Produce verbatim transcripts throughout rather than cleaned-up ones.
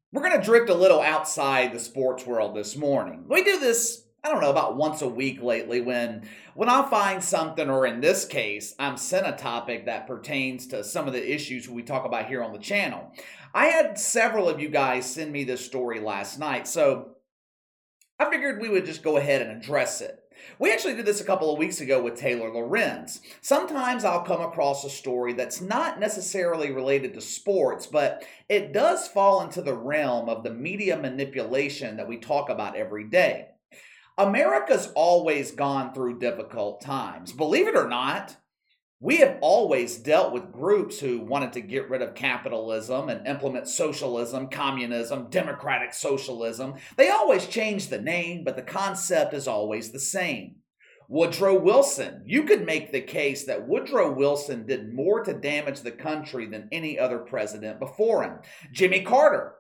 We're going to drift a little outside the sports world this morning. We do this, I don't know, about once a week lately when when I find something, or in this case, I'm sent a topic that pertains to some of the issues we talk about here on the channel. I had several of you guys send me this story last night, so I figured we would just go ahead and address it. We actually did this a couple of weeks ago with Taylor Lorenz. Sometimes I'll come across a story that's not necessarily related to sports, but it does fall into the realm of the media manipulation that we talk about every day. America's always gone through difficult times. Believe it or not, we have always dealt with groups who wanted to get rid of capitalism and implement socialism, communism, democratic socialism. They always change the name, but the concept is always the same. Woodrow Wilson. You could make the case that Woodrow Wilson did more to damage the country than any other president before him. Jimmy Carter.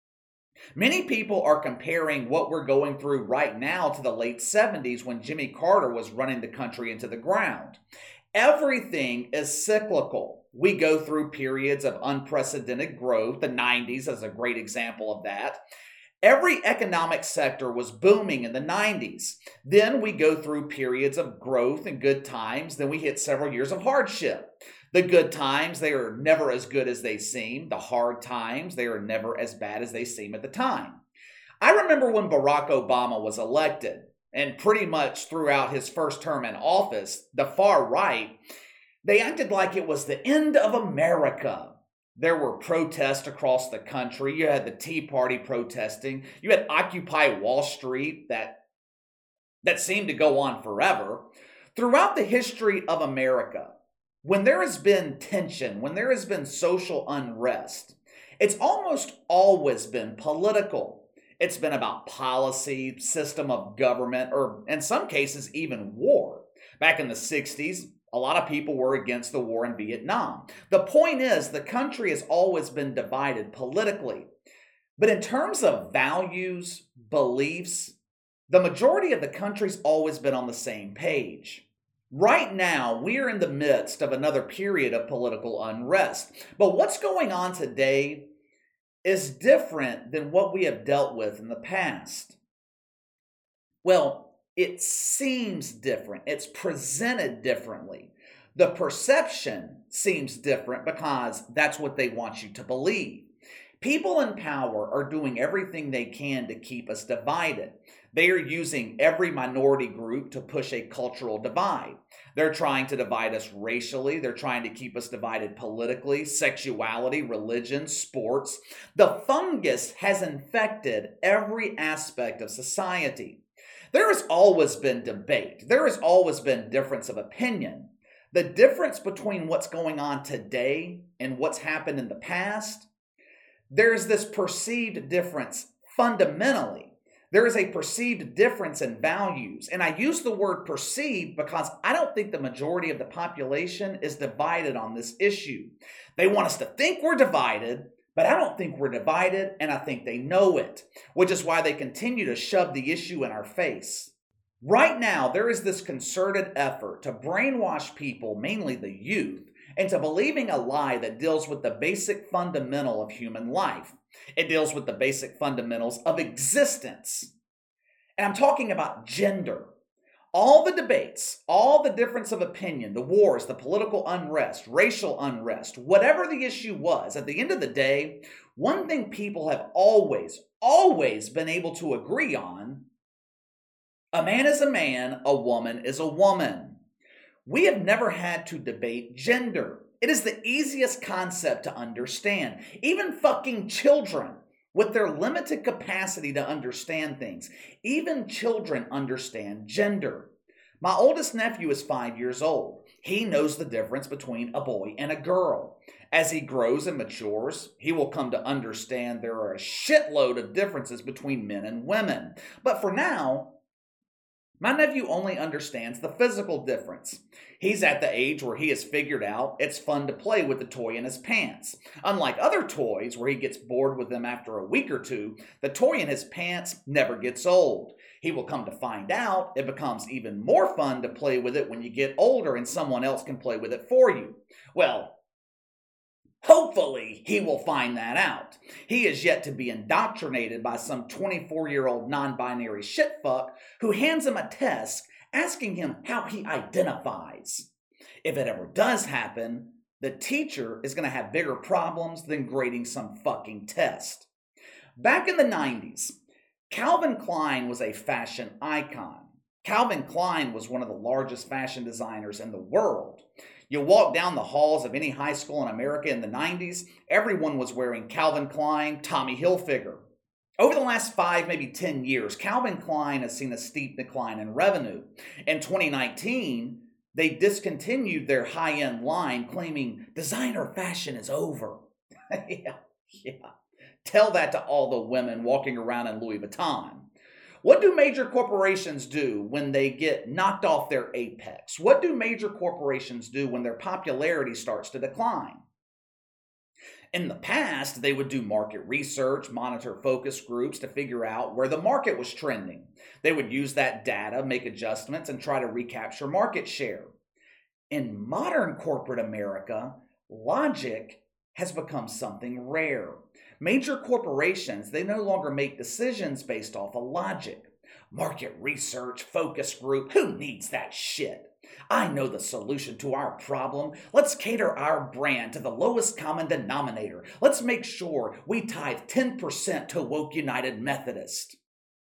Many people are comparing what we're going through right now to the late seventies when Jimmy Carter was running the country into the ground. Everything is cyclical. We go through periods of unprecedented growth. The nineties is a great example of that. Every economic sector was booming in the nineties. Then we go through periods of growth and good times. Then we hit several years of hardship. The good times, they are never as good as they seem. The hard times, they are never as bad as they seem at the time. I remember when Barack Obama was elected. And pretty much throughout his first term in office, the far right, they acted like it was the end of America. There were protests across the country. You had the Tea Party protesting. You had Occupy Wall Street that, that seemed to go on forever. Throughout the history of America, when there has been tension, when there has been social unrest, it's almost always been political. It's been about policy, system of government, or in some cases, even war. Back in the sixties, a lot of people were against the war in Vietnam. The point is, the country has always been divided politically. But in terms of values, beliefs, the majority of the country's always been on the same page. Right now, we are in the midst of another period of political unrest. But what's going on today is different than what we have dealt with in the past. Well, it seems different. It's presented differently. The perception seems different because that's what they want you to believe. People in power are doing everything they can to keep us divided. They are using every minority group to push a cultural divide. They're trying to divide us racially. They're trying to keep us divided politically, sexuality, religion, sports. The fungus has infected every aspect of society. There has always been debate. There has always been difference of opinion. The difference between what's going on today and what's happened in the past, there's this perceived difference fundamentally. There is a perceived difference in values. And I use the word perceived because I don't think the majority of the population is divided on this issue. They want us to think we're divided, but I don't think we're divided, and I think they know it, which is why they continue to shove the issue in our face. Right now, there is this concerted effort to brainwash people, mainly the youth, into believing a lie that deals with the basic fundamental of human life. It deals with the basic fundamentals of existence. And I'm talking about gender. All the debates, all the difference of opinion, the wars, the political unrest, racial unrest, whatever the issue was, at the end of the day, one thing people have always, always been able to agree on: a man is a man, a woman is a woman. We have never had to debate gender. It is the easiest concept to understand. Even fucking children, with their limited capacity to understand things, even children understand gender. My oldest nephew is five years old. He knows the difference between a boy and a girl. As he grows and matures, he will come to understand there are a shitload of differences between men and women. But for now, my nephew only understands the physical difference. He's at the age where he has figured out it's fun to play with the toy in his pants. Unlike other toys where he gets bored with them after a week or two, the toy in his pants never gets old. He will come to find out it becomes even more fun to play with it when you get older and someone else can play with it for you. Well, Hopefully, he will find that out. He is yet to be indoctrinated by some twenty-four-year-old non-binary shitfuck who hands him a test asking him how he identifies. If it ever does happen, the teacher is going to have bigger problems than grading some fucking test. Back in the nineties, Calvin Klein was a fashion icon. Calvin Klein was one of the largest fashion designers in the world. You walk down the halls of any high school in America in the nineties, everyone was wearing Calvin Klein, Tommy Hilfiger. Over the last five, maybe ten years, Calvin Klein has seen a steep decline in revenue. In twenty nineteen, they discontinued their high-end line, claiming designer fashion is over. yeah, yeah. Tell that to all the women walking around in Louis Vuitton. What do major corporations do when they get knocked off their apex? What do major corporations do when their popularity starts to decline? In the past, they would do market research, monitor focus groups to figure out where the market was trending. They would use that data, make adjustments, and try to recapture market share. In modern corporate America, logic has become something rare. Major corporations, they no longer make decisions based off of logic. Market research, focus group, who needs that shit? I know the solution to our problem. Let's cater our brand to the lowest common denominator. Let's make sure we tithe ten percent to Woke United Methodist.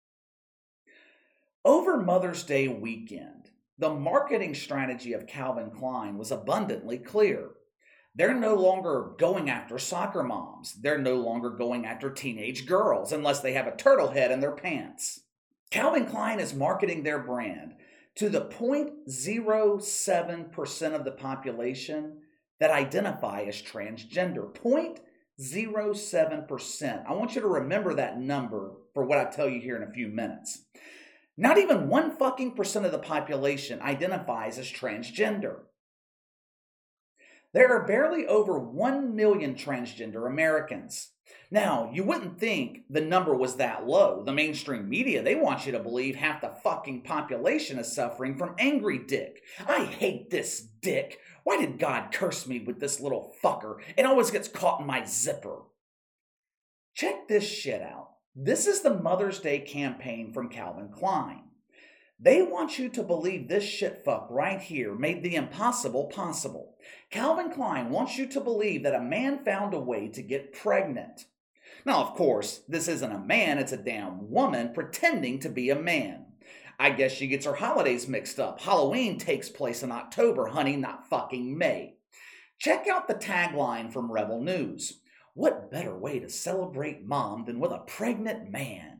Over Mother's Day weekend, the marketing strategy of Calvin Klein was abundantly clear. They're no longer going after soccer moms. They're no longer going after teenage girls unless they have a turtle head in their pants. Calvin Klein is marketing their brand to the zero point zero seven percent of the population that identify as transgender. zero point zero seven percent. I want you to remember that number for what I tell you here in a few minutes. Not even one fucking percent of the population identifies as transgender. There are barely over one million transgender Americans. Now, you wouldn't think the number was that low. The mainstream media, they want you to believe half the fucking population is suffering from angry dick. I hate this dick. Why did God curse me with this little fucker? It always gets caught in my zipper. Check this shit out. This is the Mother's Day campaign from Calvin Klein. They want you to believe this shitfuck right here made the impossible possible. Calvin Klein wants you to believe that a man found a way to get pregnant. Now, of course, this isn't a man, it's a damn woman pretending to be a man. I guess she gets her holidays mixed up. Halloween takes place in October, honey, not fucking May. Check out the tagline from Rebel News. What better way to celebrate mom than with a pregnant man?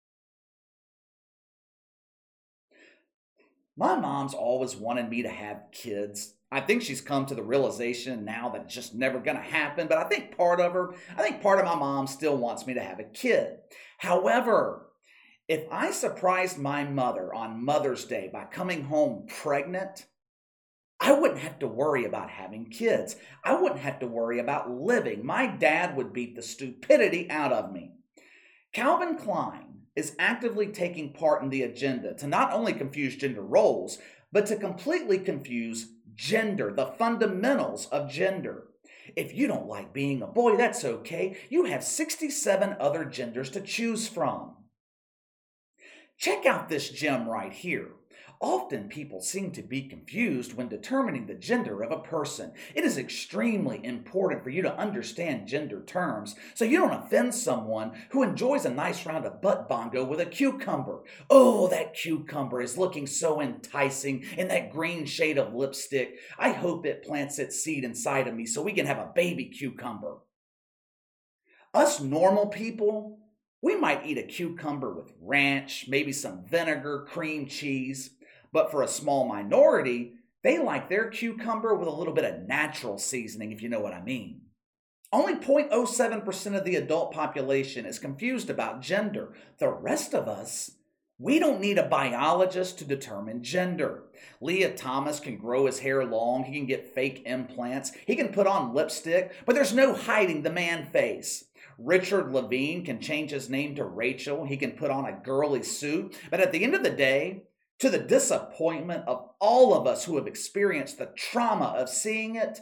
My mom's always wanted me to have kids. I think she's come to the realization now that it's just never going to happen, but I think part of her, I think part of my mom still wants me to have a kid. However, if I surprised my mother on Mother's Day by coming home pregnant, I wouldn't have to worry about having kids. I wouldn't have to worry about living. My dad would beat the stupidity out of me. Calvin Klein is actively taking part in the agenda to not only confuse gender roles, but to completely confuse gender, the fundamentals of gender. If you don't like being a boy, that's okay. You have sixty-seven other genders to choose from. Check out this gem right here. Often people seem to be confused when determining the gender of a person. It is extremely important for you to understand gender terms so you don't offend someone who enjoys a nice round of butt bongo with a cucumber. Oh, that cucumber is looking so enticing in that green shade of lipstick. I hope it plants its seed inside of me so we can have a baby cucumber. Us normal people, we might eat a cucumber with ranch, maybe some vinegar, cream cheese. But for a small minority, they like their cucumber with a little bit of natural seasoning, if you know what I mean. Only zero point zero seven percent of the adult population is confused about gender. The rest of us, we don't need a biologist to determine gender. Leah Thomas can grow his hair long, he can get fake implants, he can put on lipstick, but there's no hiding the man face. Richard Levine can change his name to Rachel, he can put on a girly suit, but at the end of the day, to the disappointment of all of us who have experienced the trauma of seeing it,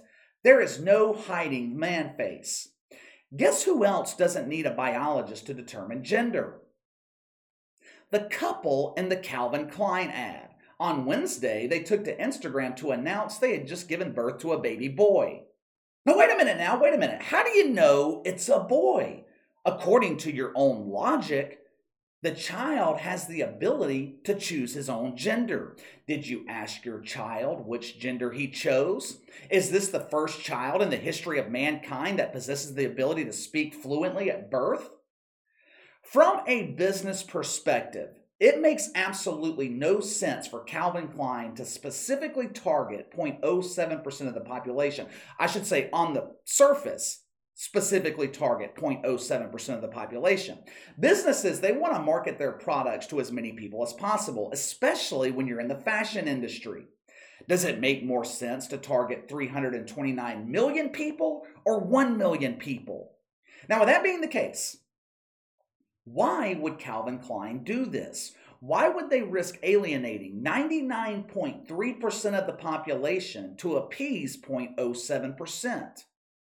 There is no hiding man face. Guess who else doesn't need a biologist to determine gender? The couple in the Calvin Klein ad. On Wednesday, they took to Instagram to announce they had just given birth to a baby boy. Now, wait a minute now, wait a minute. How do you know it's a boy? According to your own logic, the child has the ability to choose his own gender. Did you ask your child which gender he chose? Is this the first child in the history of mankind that possesses the ability to speak fluently at birth? From a business perspective, it makes absolutely no sense for Calvin Klein to specifically target zero point zero seven percent of the population. I should say on the surface, specifically target zero point zero seven percent of the population. Businesses, they want to market their products to as many people as possible, especially when you're in the fashion industry. Does it make more sense to target three hundred twenty-nine million people or one million people? Now, with that being the case, why would Calvin Klein do this? Why would they risk alienating ninety-nine point three percent of the population to appease zero point zero seven percent?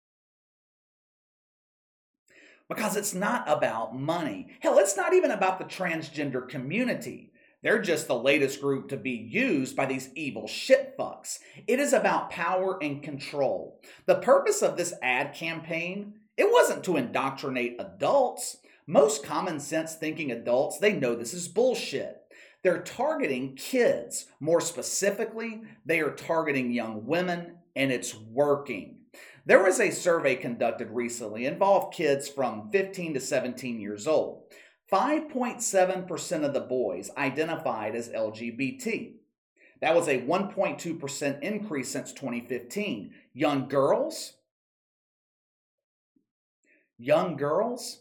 Because it's not about money. Hell, it's not even about the transgender community. They're just the latest group to be used by these evil shitfucks. It is about power and control. The purpose of this ad campaign, it wasn't to indoctrinate adults. Most common sense thinking adults, they know this is bullshit. They're targeting kids. More specifically, they are targeting young women, and it's working. There was a survey conducted recently involved kids from fifteen to seventeen years old. five point seven percent of the boys identified as L G B T. That was a one point two percent increase since twenty fifteen. Young girls? Young girls?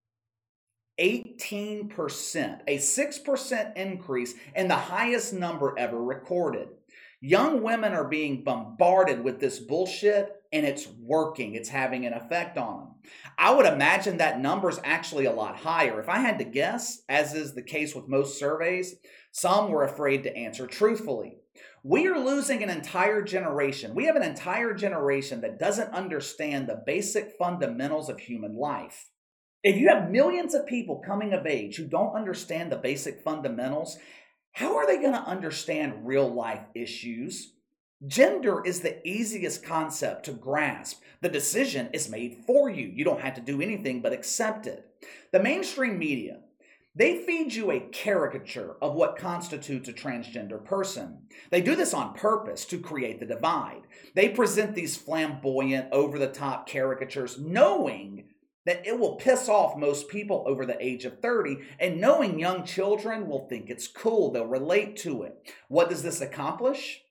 eighteen percent, a six percent increase and the highest number ever recorded. Young women are being bombarded with this bullshit, and it's working. It's having an effect on them. I would imagine that number is actually a lot higher. If I had to guess, as is the case with most surveys, some were afraid to answer truthfully. We are losing an entire generation. We have an entire generation that doesn't understand the basic fundamentals of human life. If you have millions of people coming of age who don't understand the basic fundamentals, how are they going to understand real life issues? Gender is the easiest concept to grasp. The decision is made for you. You don't have to do anything but accept it. The mainstream media, they feed you a caricature of what constitutes a transgender person. They do this on purpose to create the divide. They present these flamboyant, over-the-top caricatures knowing that it will piss off most people over the age of thirty, and knowing young children will think it's cool. They'll relate to it. What does this accomplish?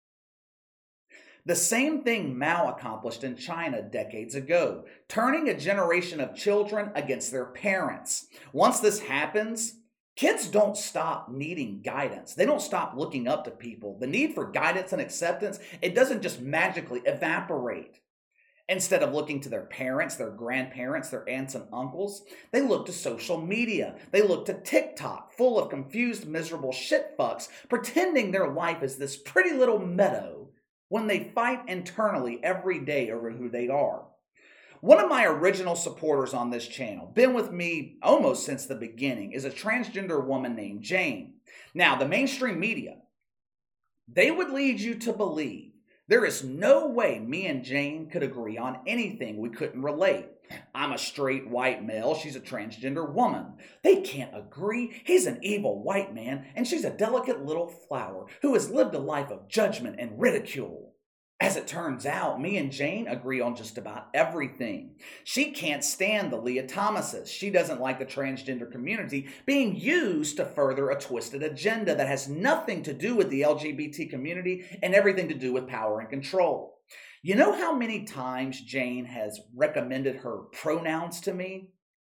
The same thing Mao accomplished in China decades ago, turning a generation of children against their parents. Once this happens, kids don't stop needing guidance. They don't stop looking up to people. The need for guidance and acceptance, it doesn't just magically evaporate. Instead of looking to their parents, their grandparents, their aunts and uncles, they look to social media. They look to TikTok, full of confused, miserable shitfucks, pretending their life is this pretty little meadow when they fight internally every day over who they are. One of my original supporters on this channel, been with me almost since the beginning, is a transgender woman named Jane. Now, the mainstream media, they would lead you to believe there is no way me and Jane could agree on anything. We couldn't relate. I'm a straight white male. She's a transgender woman. They can't agree. He's an evil white man, and she's a delicate little flower who has lived a life of judgment and ridicule. As it turns out, me and Jane agree on just about everything. She can't stand the Leah Thomases. She doesn't like the transgender community being used to further a twisted agenda that has nothing to do with the L G B T community and everything to do with power and control. You know how many times Jane has recommended her pronouns to me?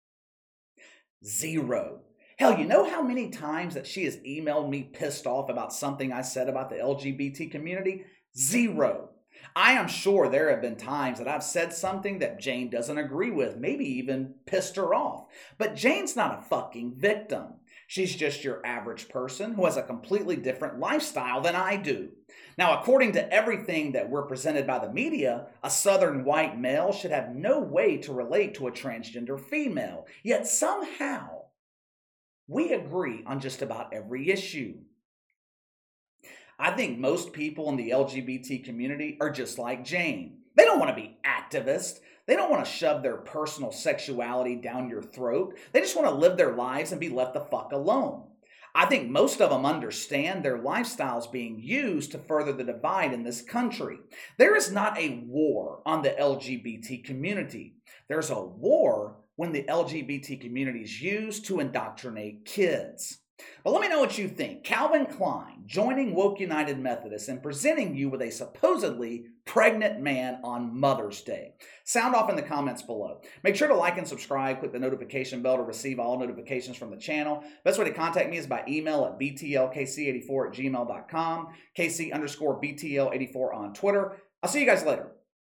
Zero. Hell, you know how many times that she has emailed me pissed off about something I said about the L G B T community? Zero. I am sure there have been times that I've said something that Jane doesn't agree with, maybe even pissed her off. But Jane's not a fucking victim. She's just your average person who has a completely different lifestyle than I do. Now, according to everything that we're presented by the media, a Southern white male should have no way to relate to a transgender female. Yet somehow, we agree on just about every issue. I think most people in the L G B T community are just like Jane. They don't want to be activists. They don't want to shove their personal sexuality down your throat. They just want to live their lives and be left the fuck alone. I think most of them understand their lifestyles being used to further the divide in this country. There is not a war on the L G B T community. There's a war when the L G B T community is used to indoctrinate kids. But let me know what you think. Calvin Klein joining Woke United Methodist and presenting you with a supposedly pregnant man on Mother's Day. Sound off in the comments below. Make sure to like and subscribe. Click the notification bell to receive all notifications from the channel. Best way to contact me is by email at b t l k c eighty-four at gmail dot com, kc underscore b t l eighty-four on Twitter. I'll see you guys later.